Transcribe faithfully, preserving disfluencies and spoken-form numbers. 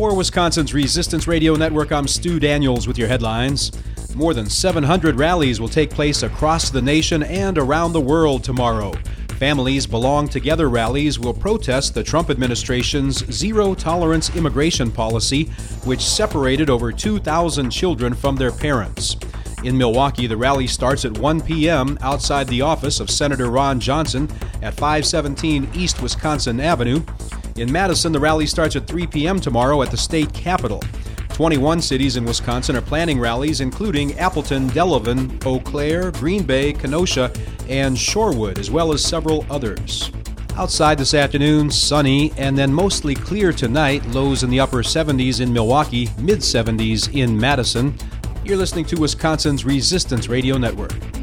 For Wisconsin's Resistance Radio Network, I'm Stu Daniels with your headlines. More than seven hundred rallies will take place across the nation and around the world tomorrow. Families Belong Together rallies will protest the Trump administration's zero-tolerance immigration policy, which separated over two thousand children from their parents. In Milwaukee, the rally starts at one p.m. outside the office of Senator Ron Johnson at five seventeen East Wisconsin Avenue. In Madison, the rally starts at three p.m. tomorrow at the state capitol. twenty-one cities in Wisconsin are planning rallies, including Appleton, Delavan, Eau Claire, Green Bay, Kenosha, and Shorewood, as well as several others. Outside this afternoon, sunny and then mostly clear tonight. Lows in the upper seventies in Milwaukee, mid seventies in Madison. You're listening to Wisconsin's Resistance Radio Network.